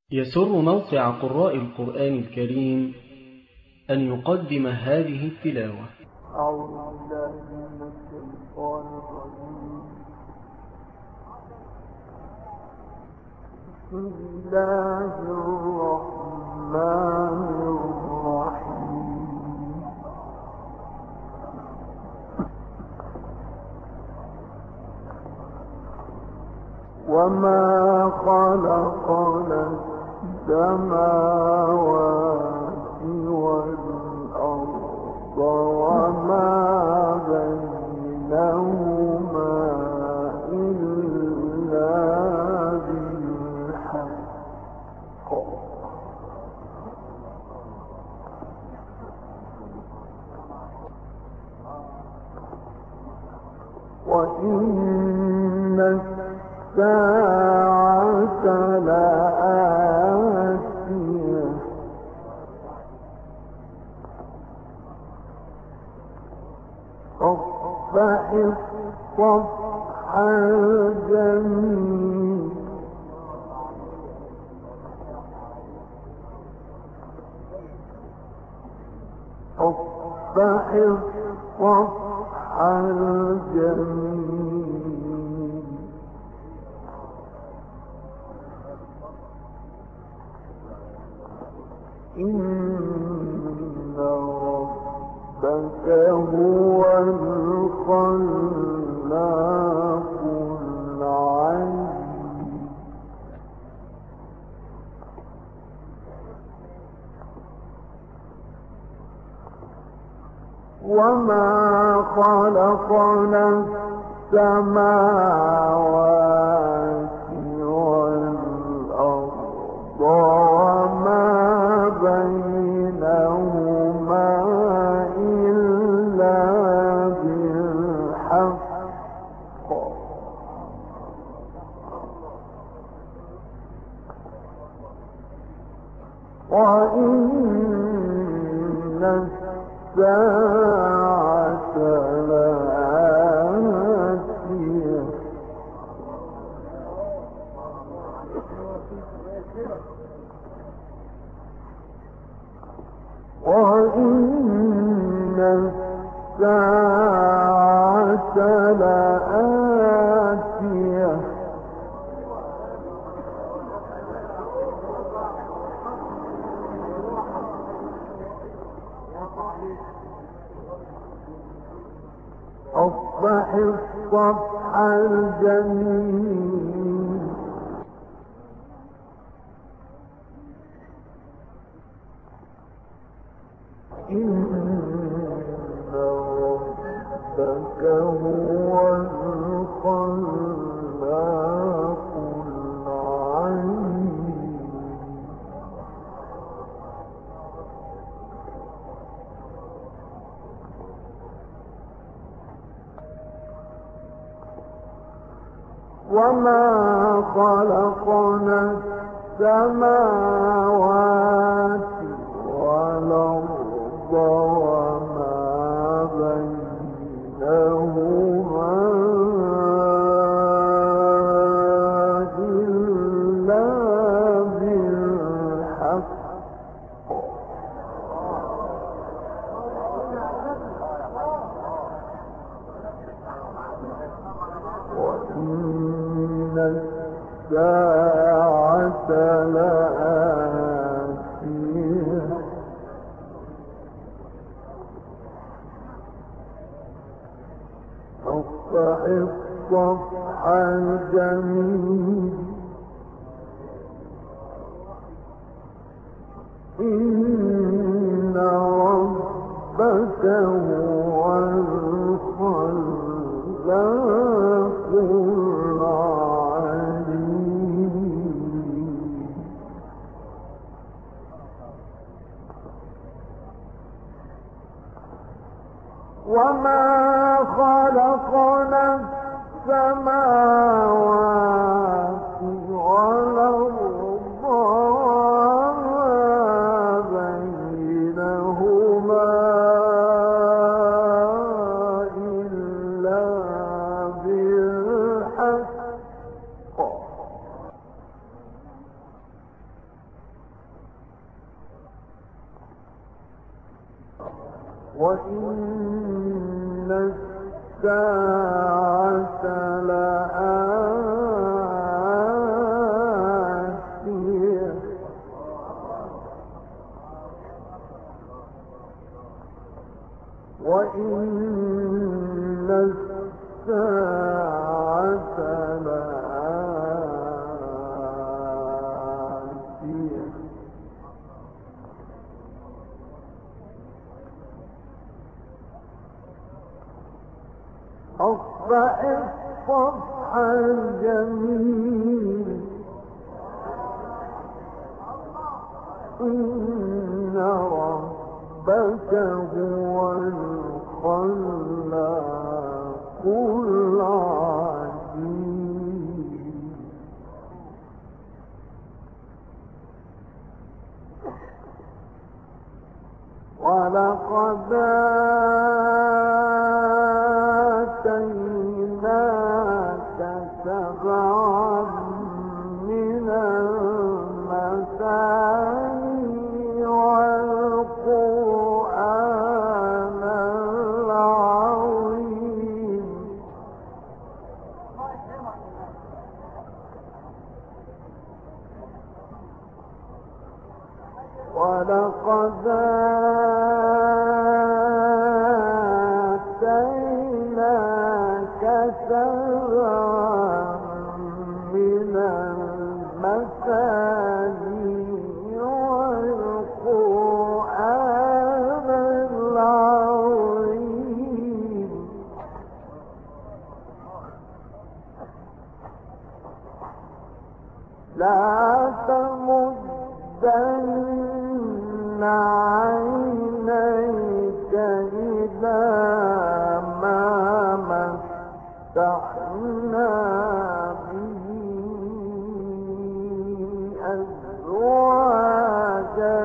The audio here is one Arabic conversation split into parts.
يسر موقع قراء القرآن الكريم أن يقدم هذه التلاوة. أعوذ بالله من الشيطان الرجيم. بسم الله الرحمن الرحيم. وما خلقنا السماوات والأرض وما بينهما إلا بالحق وإن الساعة لآتية فاصفح الصفح الجميل فاصفح الصفح الجميل إن ربك هو الخلاق العليم. وما خلقنا السماوات والأرض وما بينهما إلا بالحق وإن الساعة لآتية وإن الساعة لآتية أصبح الصفح الجميل إن ربك هو الخلاق العليم. وما خلقنا السماوات والأرض وما بينهما إلا بالحق وإن الساعة لآتية فاصفح الصفح الجميل إن ربك هو الخلاق العليم. وما خلقنا السماوات والأرض وما بينهما إلا بالحق وإن الساعة لآتية وإن الساعة لآتية أصبح الصفح الجميل إن ربك هو الخلاق العليم ولقد آتيناك سبعا من المثاني والقرآن العظيم ولقد آتيناك سبعا من المثاني والقرآن العظيم لا تمدن عينيك إلى ما متعنا به أزواجا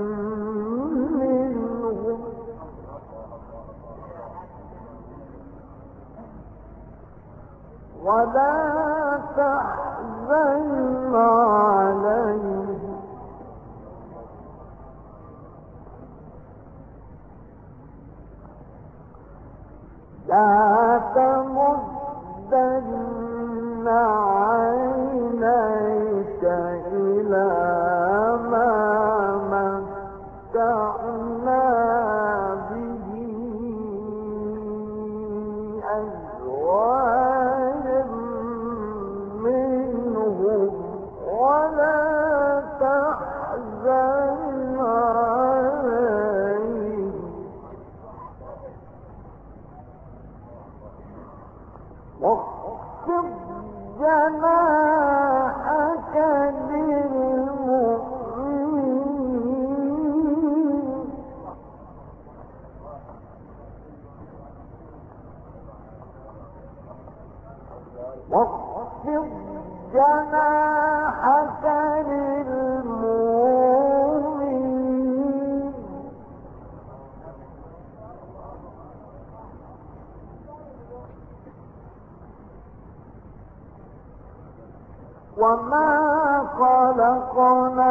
منهم ولا تحزن عليهم لا تمدن عينيك إلى ما متعنا به أزواجا منهم ولا تحزن عليهم واخفض جناحك للمؤمنين واخفض جناحك للمؤمنين وما خلقنا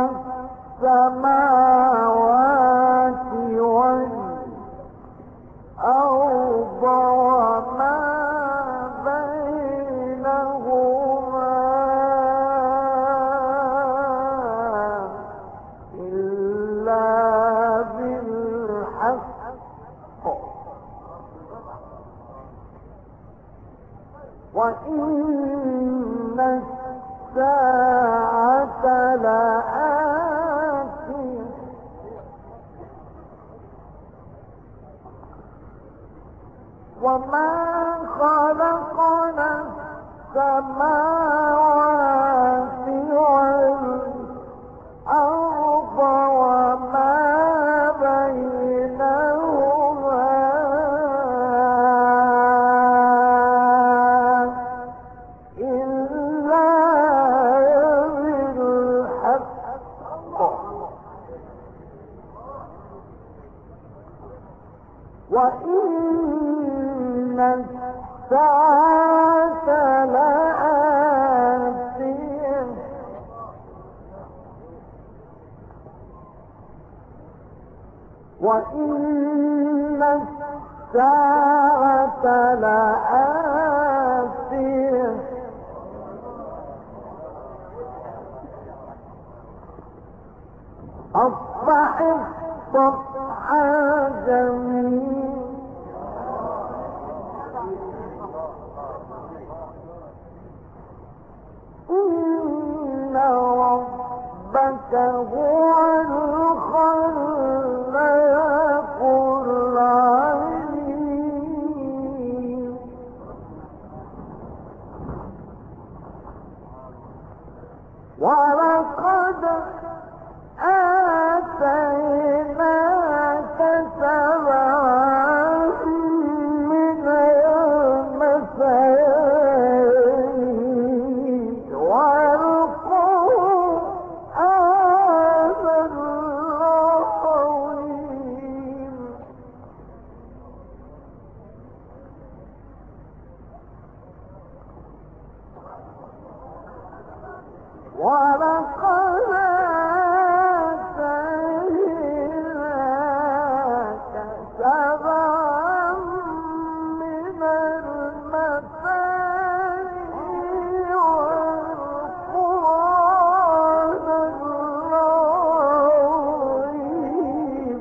السماوات والأرض وما بينهما إلا بالحق وإن الساعة لآتية وما خلقنا السماوات والأرض وما بينهما إلا بالحق وإن الساعة لآتية وإن الساعة لآتية أصبح الصبح جميل إن ربك هو الخلاق العليم ولقد آتيناك سبعا من المثاني والقرآن العظيم ولقد آتيناك سبعا من المثاني والقرآن العظيم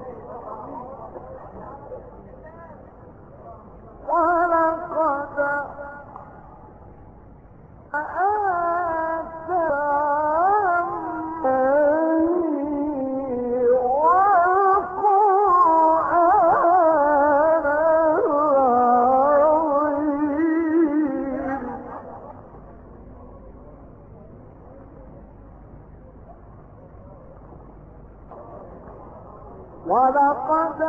ولقد ولقد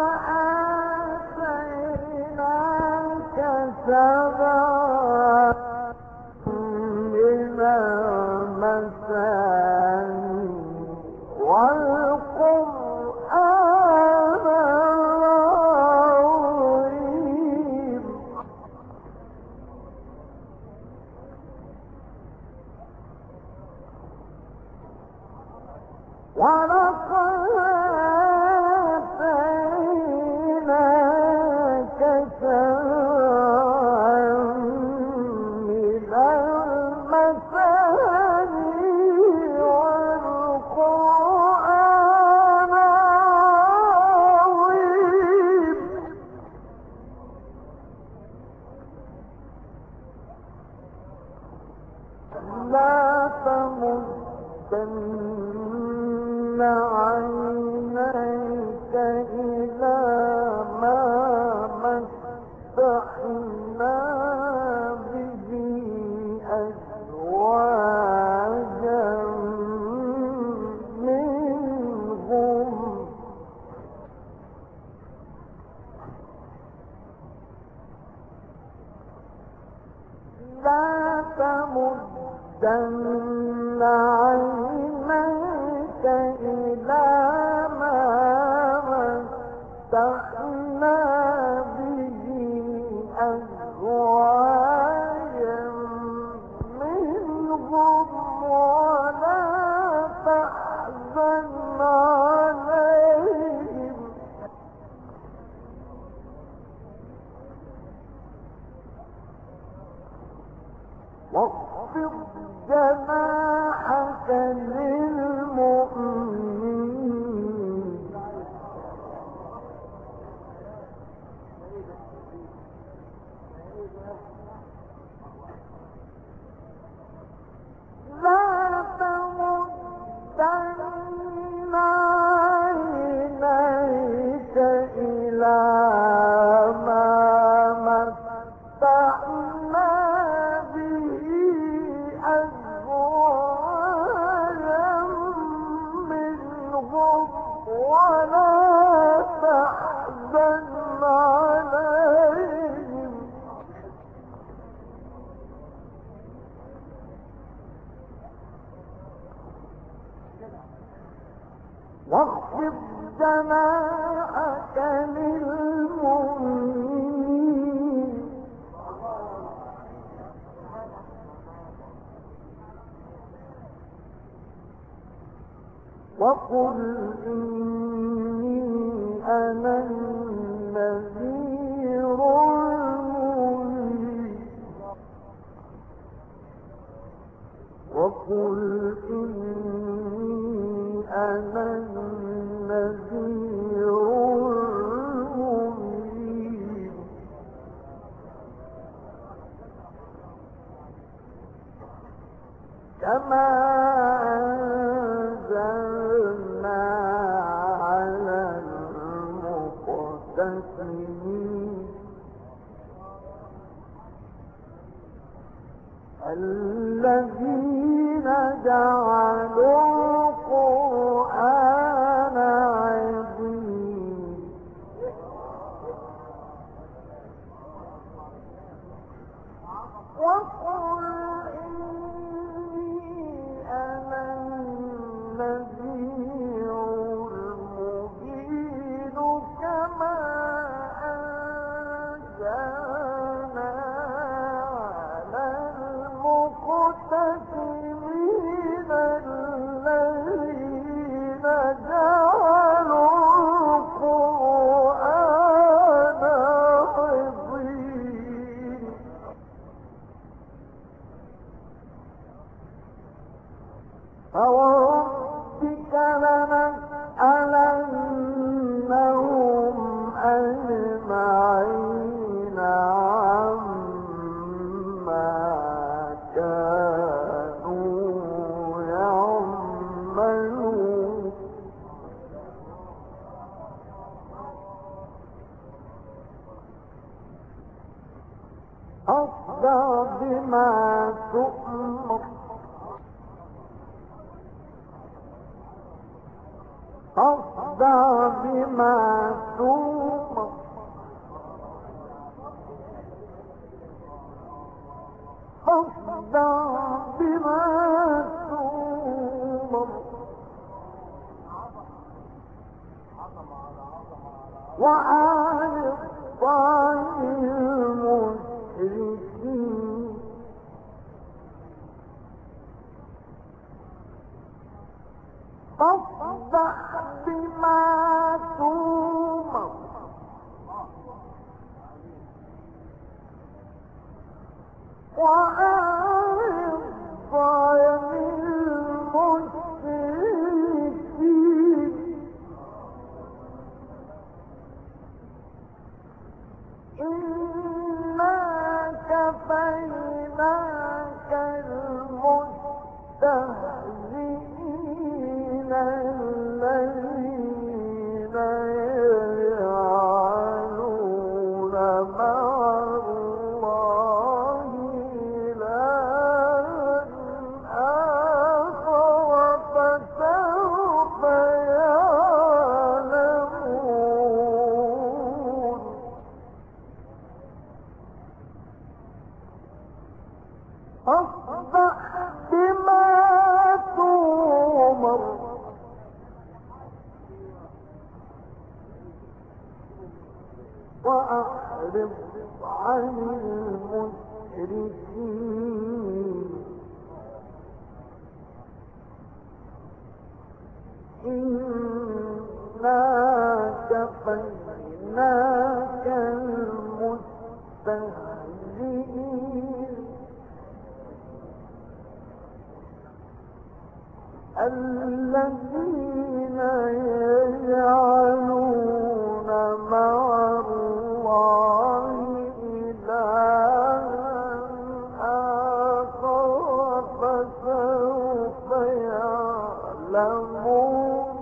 آتيناك سبعا من المثاني والقرآن العظيم ولقد آتيناك سبعا من المثاني والقرآن العظيم لا تمدن عينيك إلى ما متعنا به أزواجا منهم لا تمدن عينيك إلى ما متعنا به أزواجا منهم ولا تحزن عليهم واخفض جناحك للمؤمنين لا تمدن عينيك إلى ما متعنا به أزواجا منهم ولا تحزن عليهم واخفض جناحك للمؤمنين وقل إني أنا النذير المبين وقل إني أنا النذير المبين كما أنزلنا على المقتسمين الذين جعلوا القرآن عضين وقل إني أنا النذير المبين كما أنزلنا على المقتسمين الذين جعلوا القرآن عضين فوربك لنسألنهم أجمعين عما كانوا يعملون أصدع بما تؤمر أصدع بما تؤمر أصدع بما تؤمر وأعرض عن المشركين فاصدع بما تؤمر وأعرض عن المشركين إنا كفيناك المستهزئين الذين يجعلون مع الله إلها آخر فسوف يعلمون أصدع بما تؤمر وأعرض عن المشركين إنا كفيناك المستهزئين الذين يجعلون مع الله إلها آخر فسوف يعلمون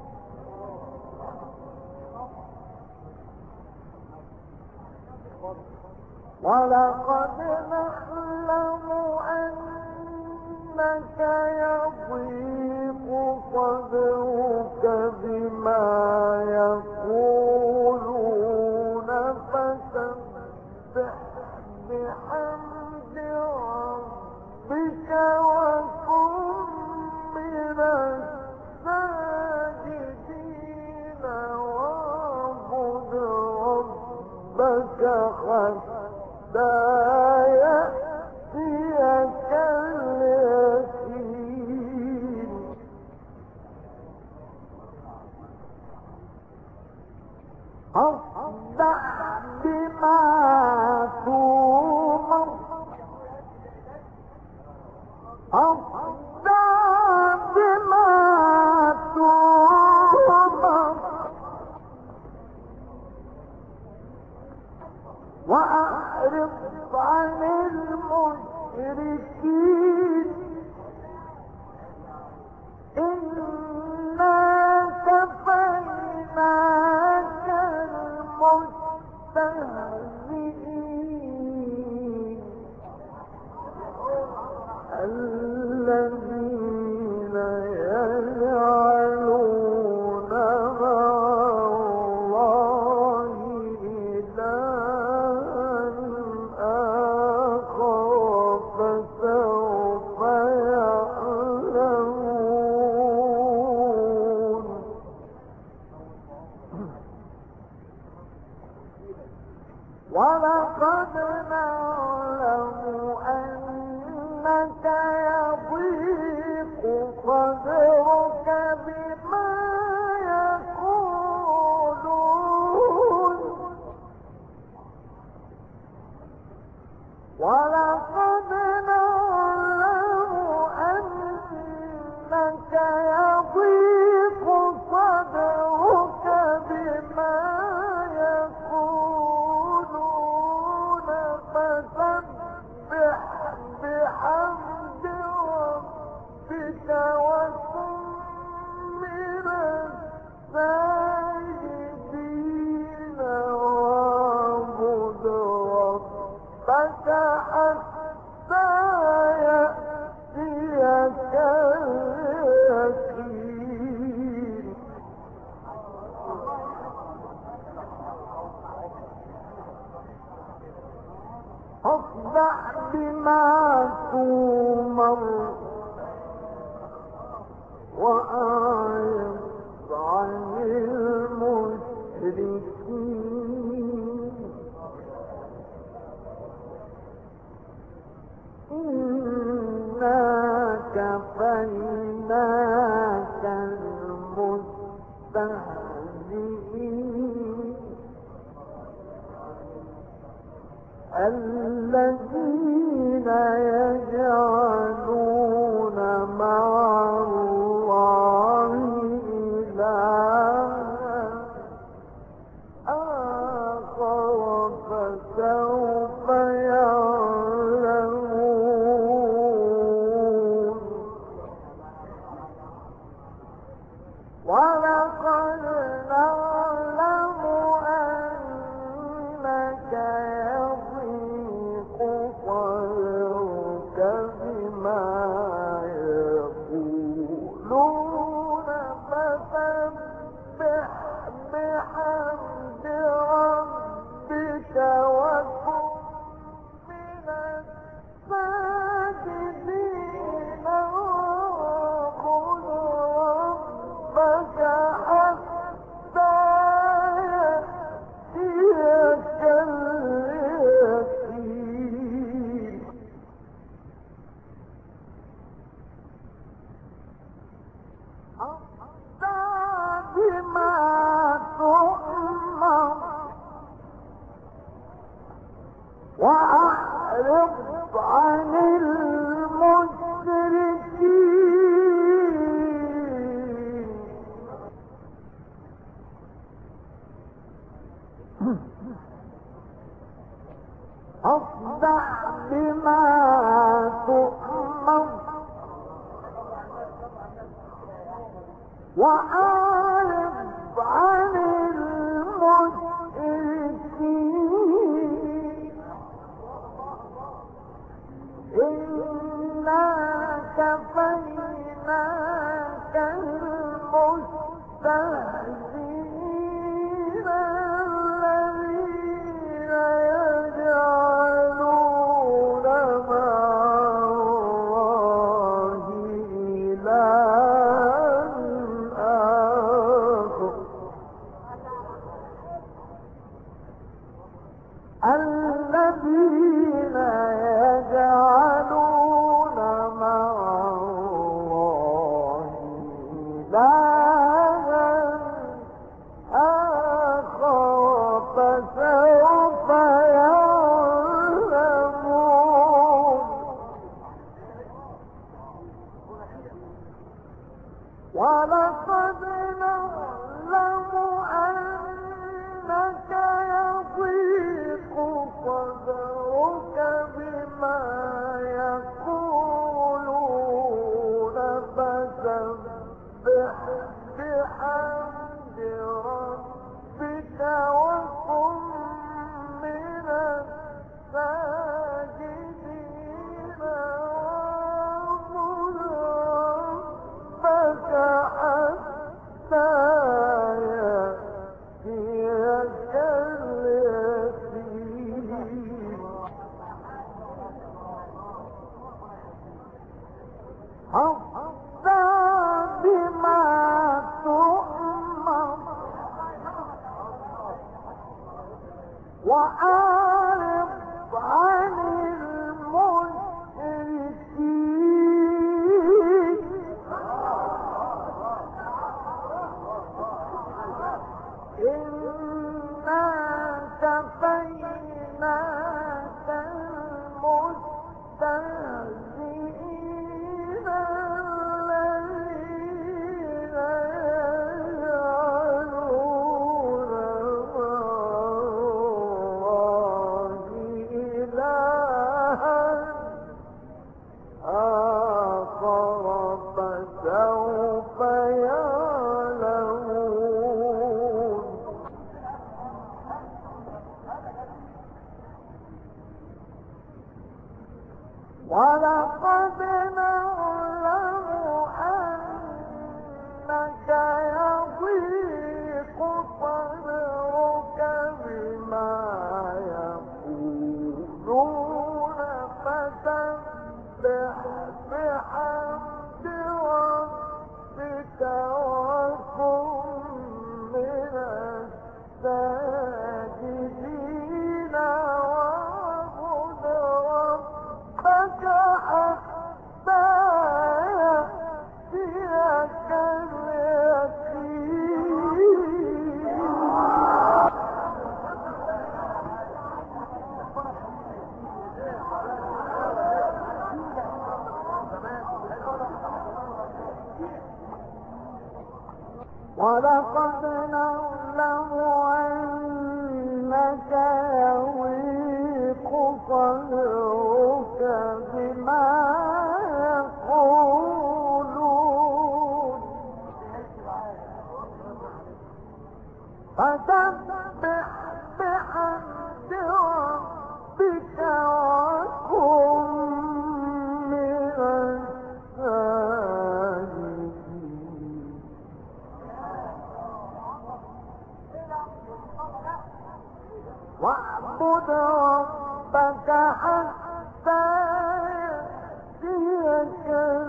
ولقد نعلم أنك يضيق صدرك بما يقولون فسبح بحمد ربك وكن من الساجدين واعبد ربك حتى يأتيك اليقين فاصدع بما تؤمر وأعرض عن المشركين إنا كفيناك المستهزئين الذين يجعلون مع الله إلها آخر فسوف يعلمون ولقد نعلم أنك يضيق صدرك بما يقولون ولقد نعلم أنك يضيق صدرك بما يقولون فسبح بحمد ربك وكن من الساجدين واعبد ربك حتى يأتيك اليقين فاصدع بما تؤمر وأعرض عن المشركين إنا كفيناك المستهزئين الذين يجعلون مع الله إلها آخر فسوف يعلمون ولقد نعلم أنك يضيق صدرك بما يقولون فسبح بحمد ربك وكن من الساجدين واعبد ربك حتى يأتيك اليقين أصدع بما تؤمر وأعرض عن المشركين أصدع بما تؤمر وأعرض عن المشركين إنا كفيناك المستهزئين الذين يجعلون مع الله إلها آخر الذين يجعلون مع الله إلها ولقد نعلم أنك يضيق صدرك بما يقولون فسبح بحمد ربك وكن من الساجدين واعبد ربك حتى يأتيك اليقين حتى بما تؤمر وأعرض عن المشركين إنا كفيناك المستهزئين الذين يجعلون الله إلها آخر فسوف يعلمون ولقد نعلم أنك يضيق صدرك بما يقولون فسبح بحمد ربك وكن من الساجدين واعبد ربك حتى يأتيك اليقين ولقد نعلم أنك يضيق صدرك بما يقولون فسبح بحمد ربك وكن من الساجدين واعبد ربك حتى يأتيك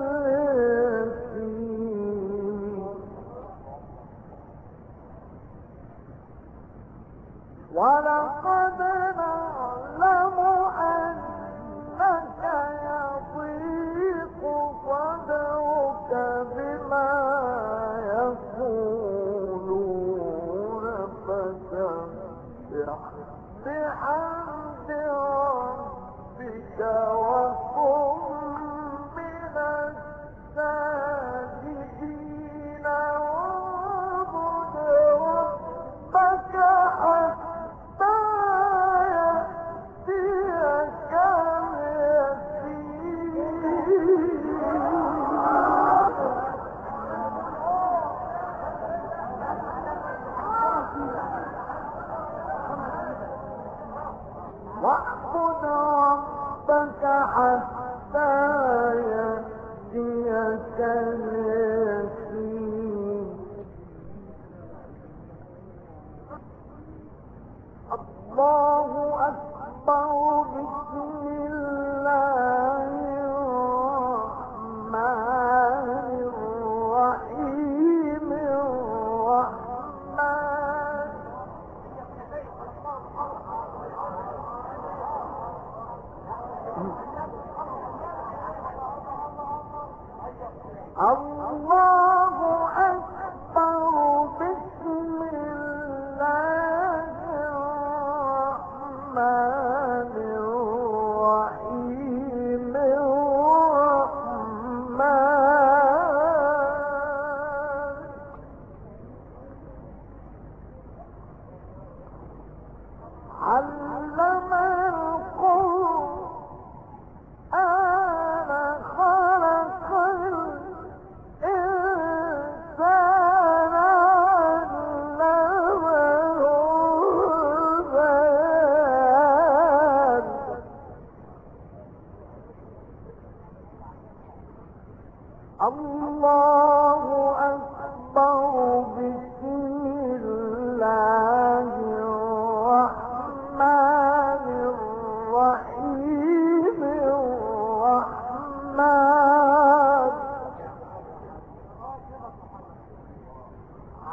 اليقين ولقد نعلم أنك يضيق صدرك بما يقولون فسبح بحمد ربك وكن من الساجدين واعبد ربك حتى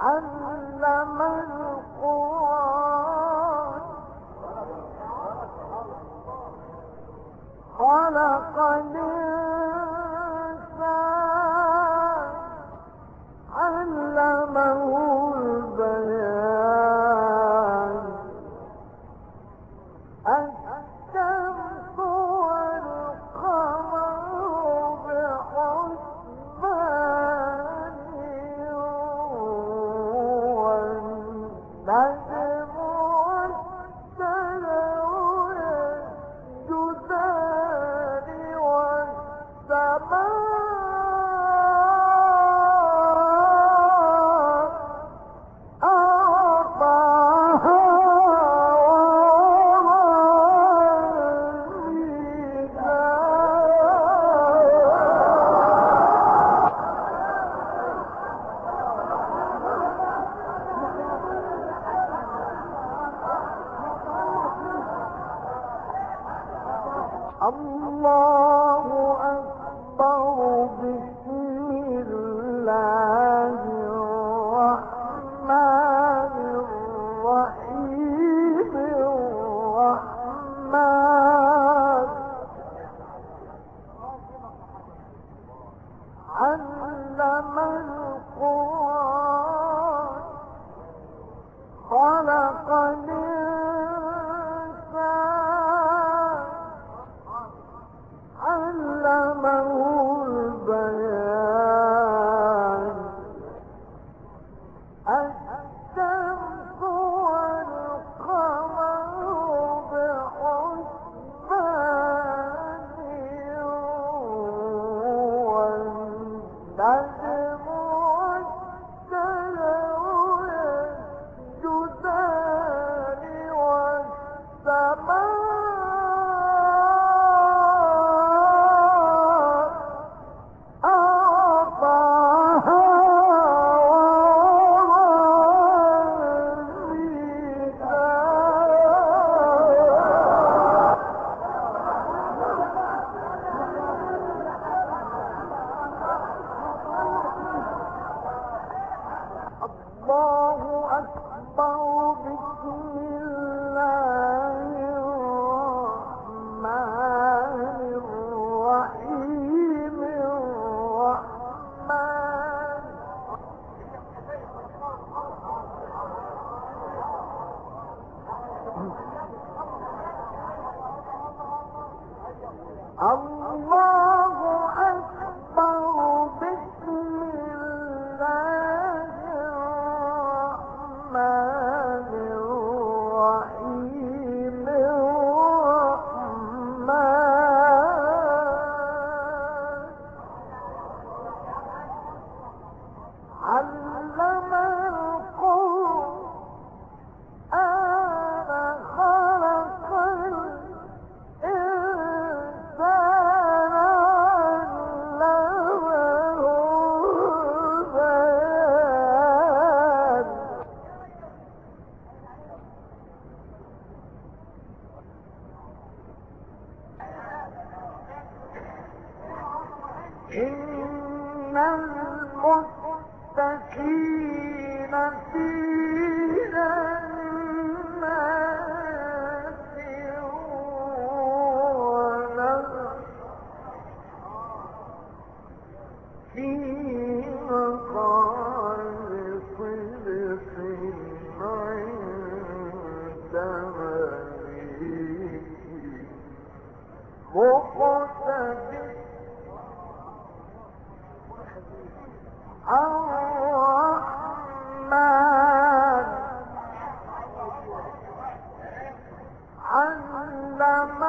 علم القرآن خلق الإنسان علمه البيان الشمس والقمر بحسبان والنجم والشجر يسجدان والسماء الله أكبر بسم الله الرحمن الرحيم الرحمن علم القرآن خلق الإنسان علمه البيان الشمس والقمر بحسبان والنجم والشجر يسجدان والسماء الله أكبر بسم الله الرحمن الرحيم الرحمن الله أكبر بسم الله الرحمن الرحيم الرحمن علم القرآن خلق الإنسان علمه البيان إن المتقين في جنات ونهر في مقعد صدق عند مليك مقتدر الرحمن علم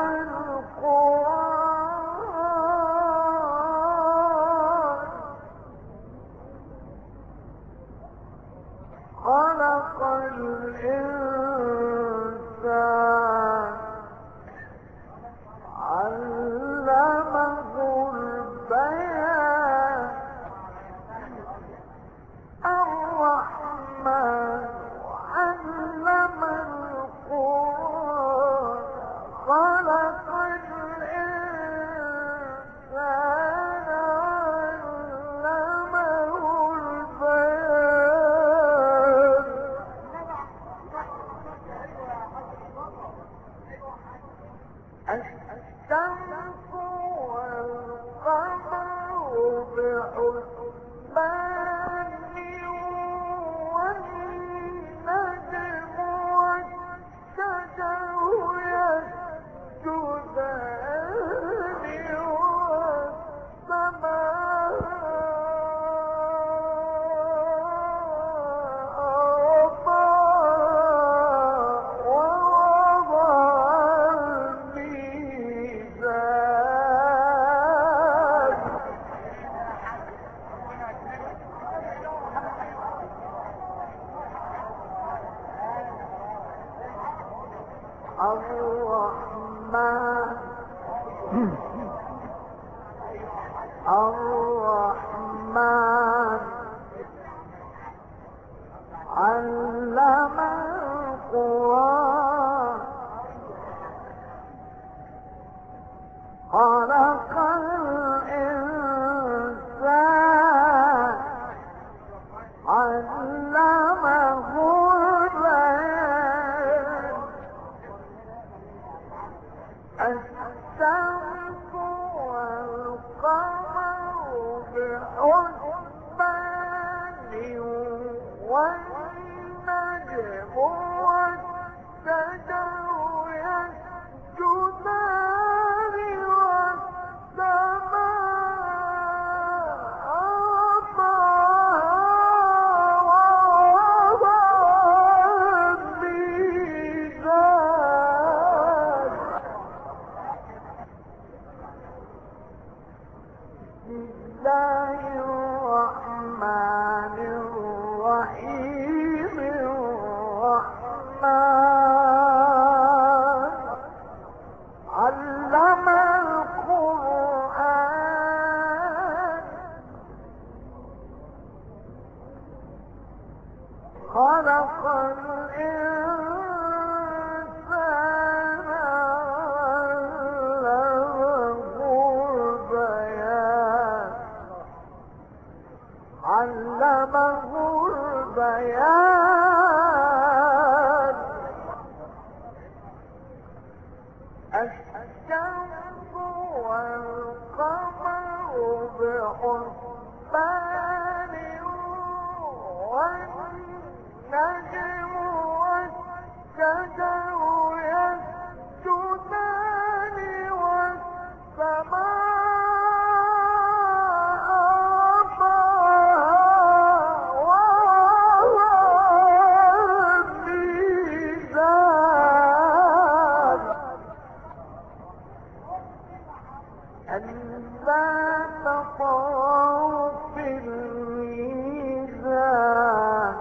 القرآن خلق الإنسان علمه البيان الرحمن علم القرآن خلق الإنسان علمه البيان الرحمن علم القرآن خلق الإنسان علمه البيان الشمس والقمر بحسبان والنجم والشجر يسجدان خلق الإنسان علمه البيان الشمس والقمر بحسبان والنجم والشجر يسجدان والسماء ألا تطغوا في الميزان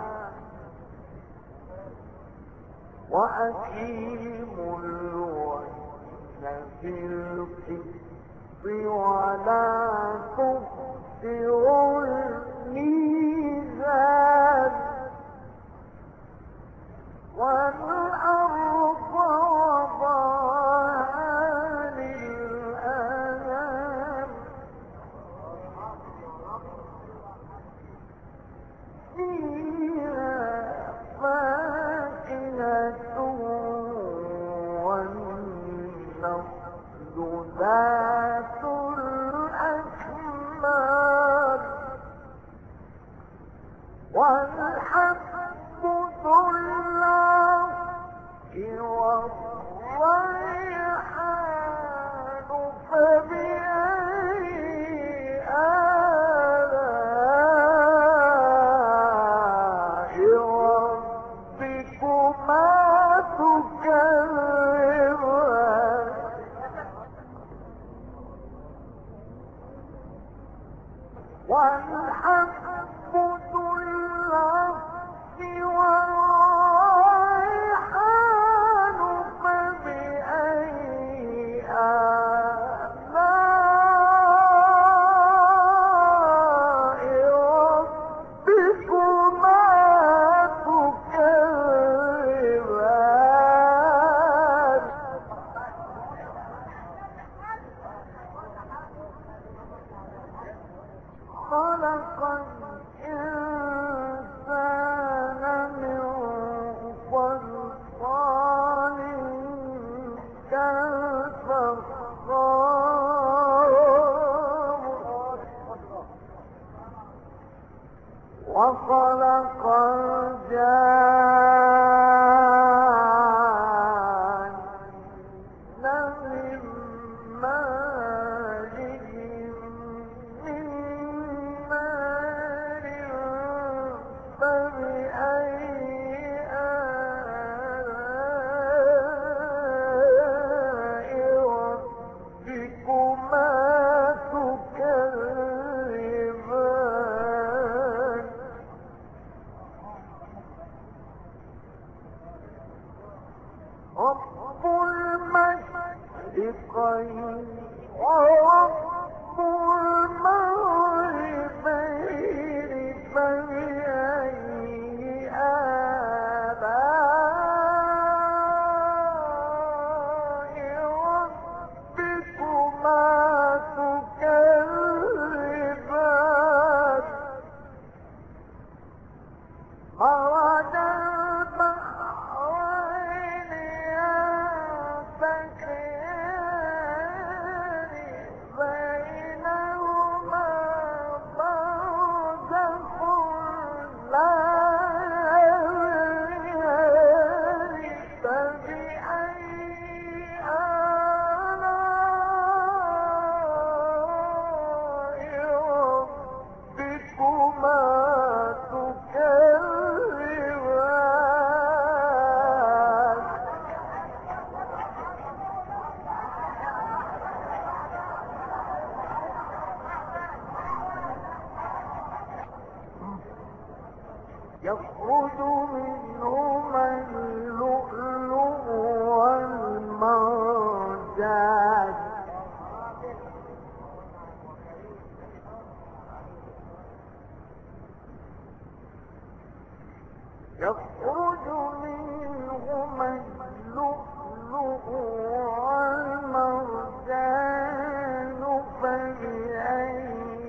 وأقيموا الوزن بالقسط ولا تخسروا الميزان والأرض وضعها للأنام فيها فاكهة والنخل ذات الأكمام والحب ذو العصف والريحان فبأي آلاء ربكما تكذبان والحب ذو العصف والريحان فبأي آلاء ربكما تكذبان خلق الإنسان من صلصال كالفخار وخلق الجان من مارج من نار فبأي آلاء ربكما تكذبان يخرج منهما اللؤلؤ والمرجان يخرج منهما اللؤلؤ والمرجان فبأي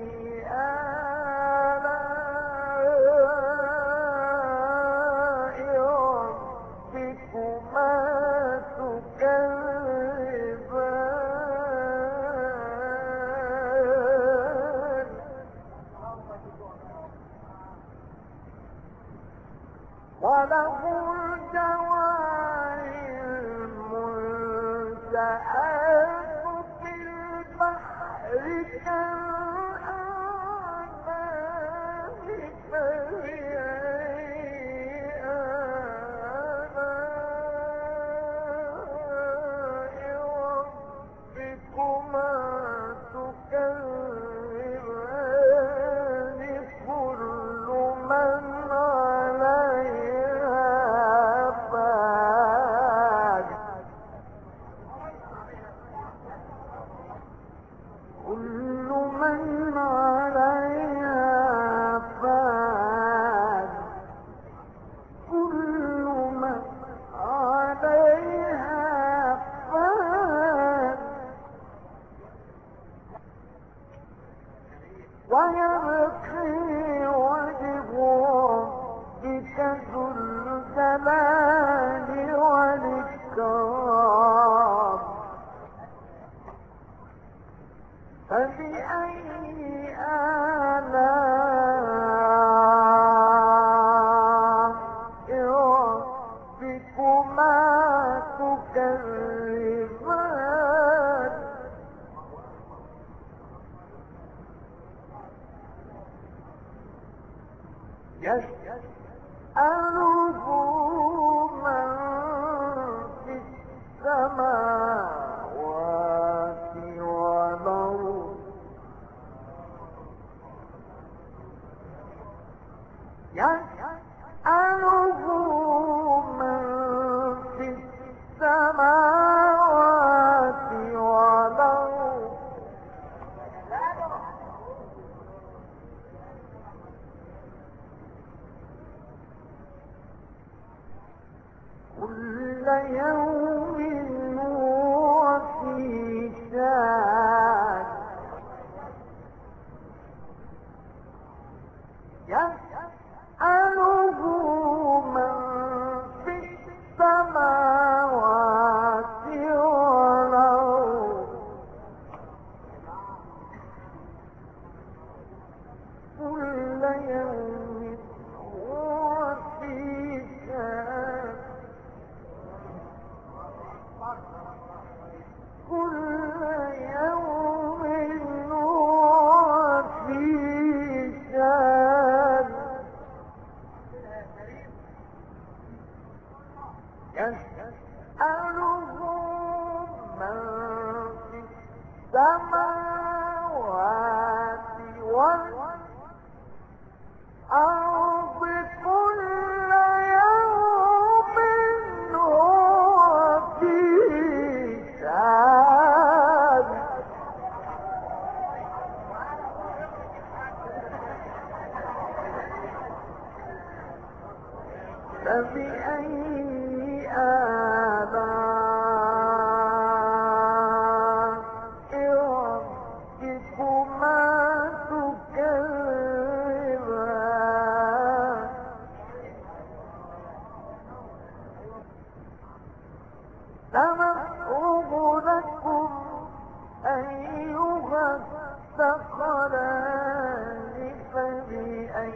وله الجوار المنشآت في البحر كالأعلام فبأي آلاء ربكما تكذبان كل من ويبقي وجه ربك ذو الجلال والإكرام فبأي آلاء ربكما تكذبان يسأله من في السماوات والأرض يسأله من في السماوات والأرض كل يوم هو في شأن يسأله من في السماوات والأرض كل يوم هو في شأن كل يوم هو في شأن يسأله من في السماوات والأرض كل يوم هو في شأن فبأي آلاء ربكما تكذبان سنفرغ لكم أيها الثقلان فبأي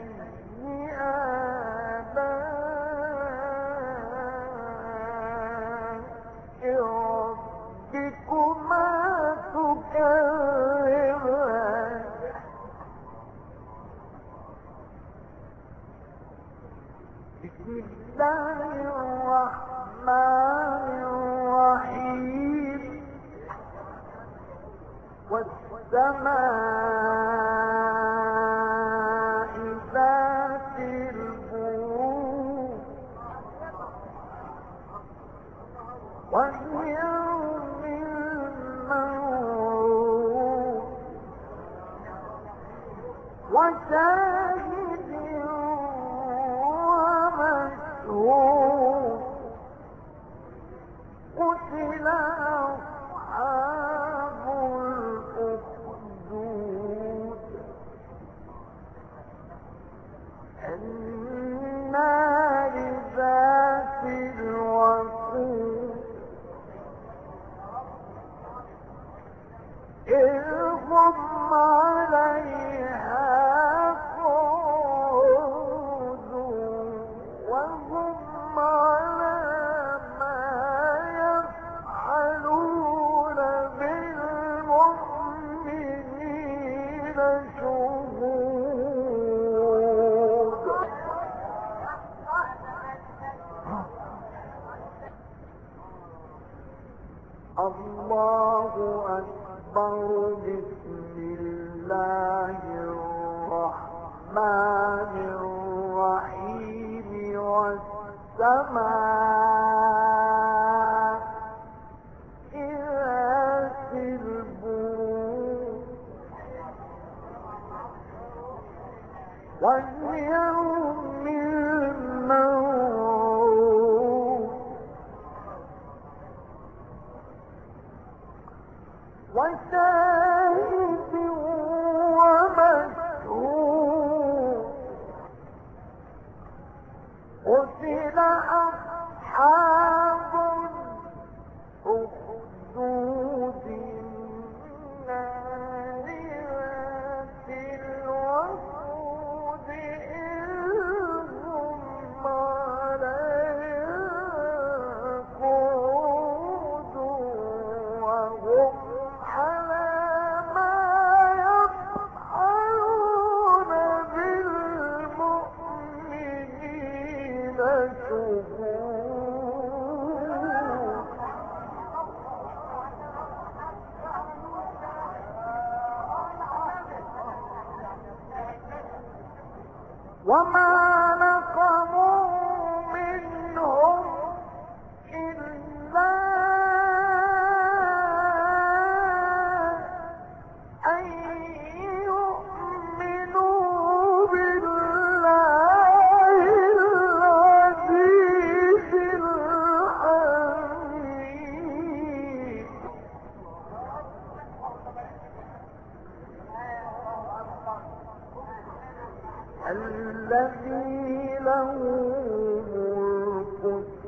آلاء ربكما تكذبان بسم الله الرحمن الرحيم والسماء ذات البروج واليوم الموعود وشاهد ومشهود قتل أصحاب الأخدود النار ذات الوقود إذ هم عليها قعود وهم على ما يفعلون بالمؤمنين شهود الله أكبر بسم الله الرحمن الرحيم والسماء ذات البروج واليوم الموعود وشاهد ومشهود قتل أصحاب الأخدود النار ذات الوقود إذ هم عليها قعود وهم على ما يفعلون بالمؤمنين شهود وما نقموا منهم إلا أن يؤمنوا بالله العزيز الحميد الذي له ملك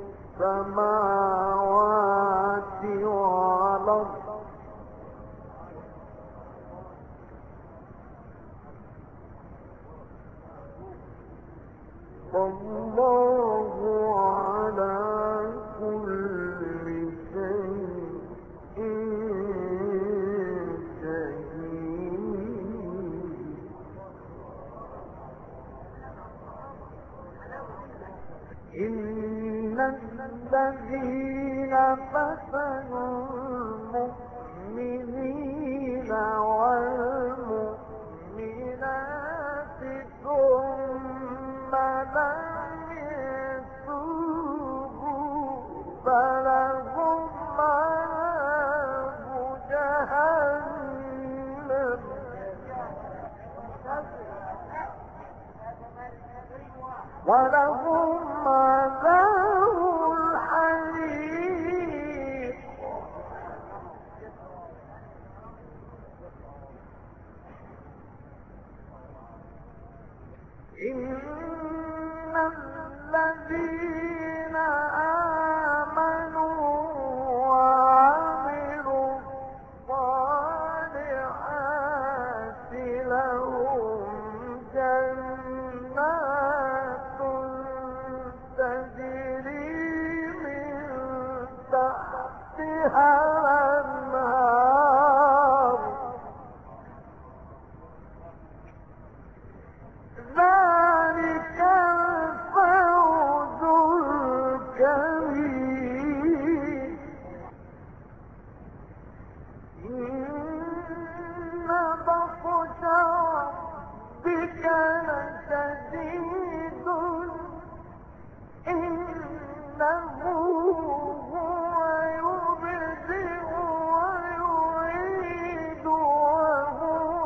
السماوات والأرض والله على كل شيء شهيد إن الذين فتنوا المؤمنين والمؤمنات ثم لم يتوبوا فلهم عذاب جهنم ولهم عذاب كريم إن بطش ربك لشديد إنه هو يبدئ ويعيد وهو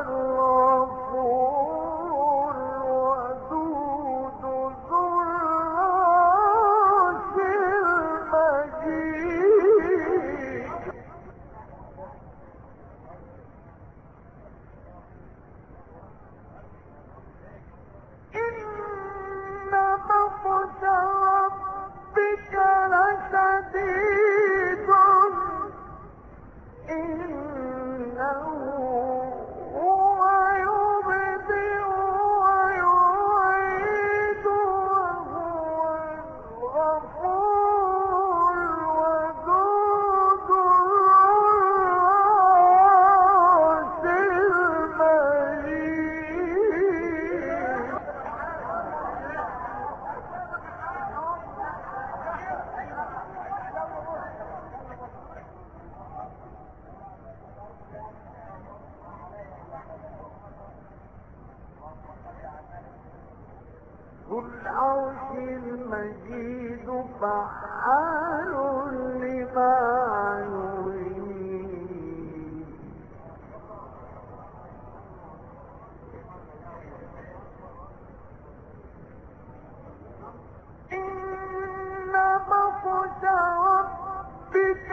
الغفور الودود ذو العرش المجيد إن بطش ربك لشديد إنه هو يبدئ ويعيد وهو الغفور الودود ذو العرش المجيد ذو العرش المجيد فعال لما يريد إن بطش ربك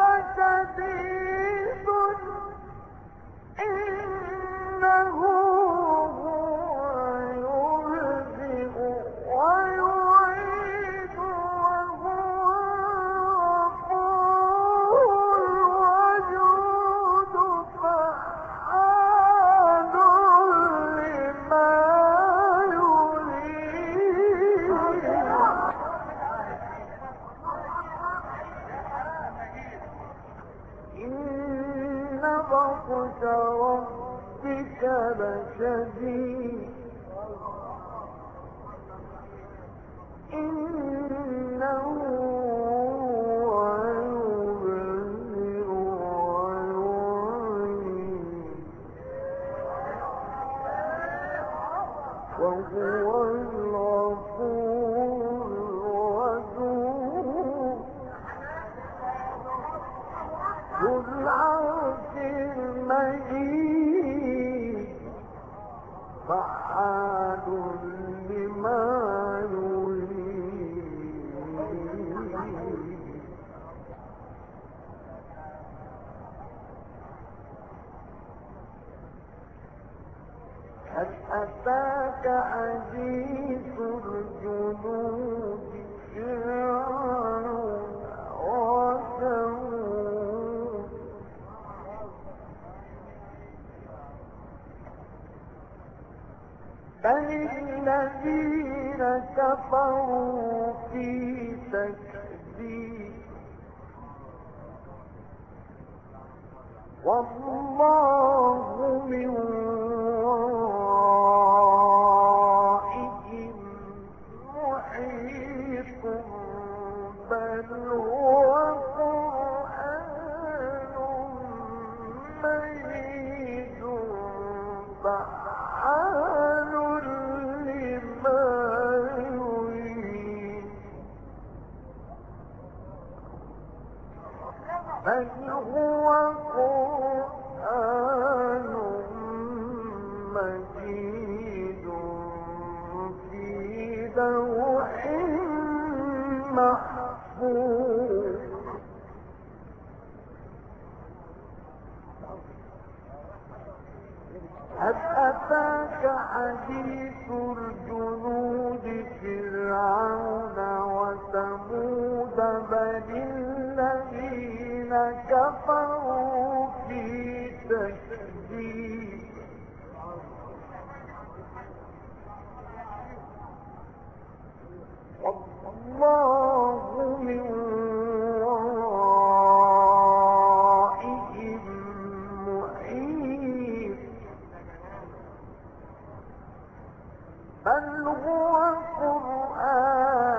لشديد إنه هو يبدئ ويعيد وهو الغفور الودود فعال لما يريد إن بطش ربك لشديد إنه هو يبدئ ويعيد وهو الغفور الودود ذو العرش المجيد فعال لما يريد هل أتاك حديث الجنود فرعون وثمود بل الذين كفروا في تكذيب والله من ورائهم محيط بل هو قرآن مجيد فعال لما يريد بل هو قرآن مجيد في لوح محفوظ هل أتاك حديث الجنود فرعون وثمود بل الذين كفروا في تكذيب والله من ورائهم محيط بل هو قرآن